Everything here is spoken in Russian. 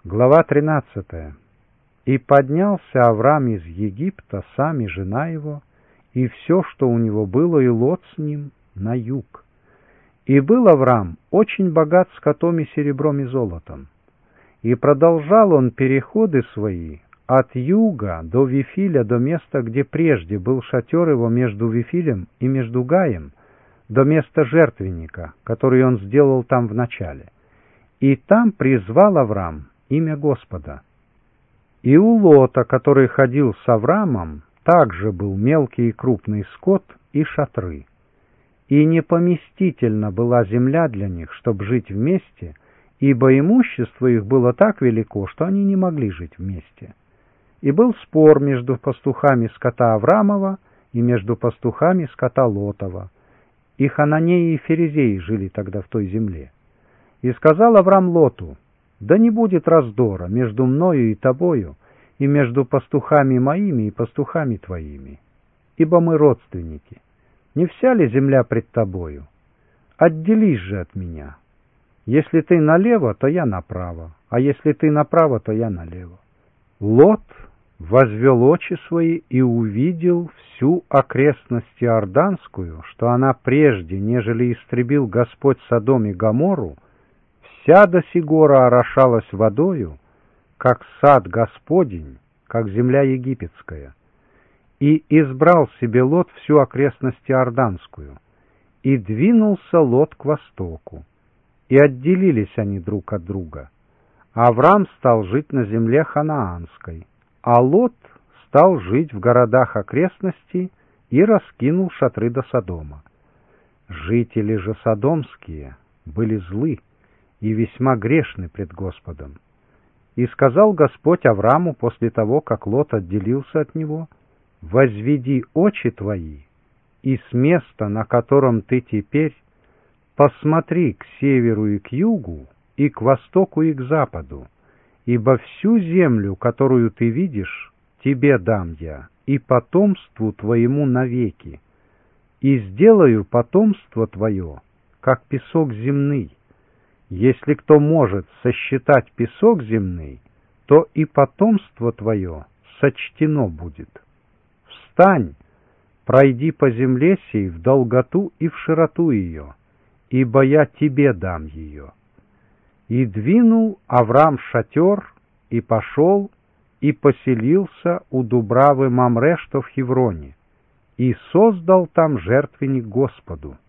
Глава 13. «И поднялся Авраам из Египта, сам и жена его, и все, что у него было, и Лот с ним, на юг. И был Авраам очень богат скотом и серебром и золотом. И продолжал он переходы свои от юга до Вифиля, до места, где прежде был шатер его между Вифилем и между Гаем, до места жертвенника, который он сделал там вначале. И там призвал Авраам имя Господа. И у Лота, который ходил с Авраамом, также был мелкий и крупный скот и шатры. И непоместительна была земля для них, чтобы жить вместе, ибо имущество их было так велико, что они не могли жить вместе. И был спор между пастухами скота Авраамова и между пастухами скота Лотова. И хананеи и ферезеи жили тогда в той земле. И сказал Авраам Лоту: «Да не будет раздора между мною и тобою, и между пастухами моими и пастухами твоими, ибо мы родственники. Не вся ли земля пред тобою? Отделись же от меня. Если ты налево, то я направо, а если ты направо, то я налево». Лот возвел очи свои и увидел всю окрестность Иорданскую, что она прежде, нежели истребил Господь Содом и Гоморру, вся до сих гора орошалась водою, как сад Господень, как земля египетская. И избрал себе Лот всю окрестность Иорданскую, и двинулся Лот к востоку, и отделились они друг от друга. Авраам стал жить на земле ханаанской, а Лот стал жить в городах окрестностей и раскинул шатры до Содома. Жители же содомские были злы и весьма грешны пред Господом. И сказал Господь Аврааму после того, как Лот отделился от него: «Возведи очи твои, и с места, на котором ты теперь, посмотри к северу и к югу, и к востоку и к западу, ибо всю землю, которую ты видишь, тебе дам я, и потомству твоему навеки, и сделаю потомство твое, как песок земный. Если кто может сосчитать песок земный, то и потомство твое сочтено будет. Встань, пройди по земле сей в долготу и в широту ее, ибо я тебе дам ее». И двинул Авраам шатер, и пошел, и поселился у Дубравы Мамре, что в Хевроне, и создал там жертвенник Господу.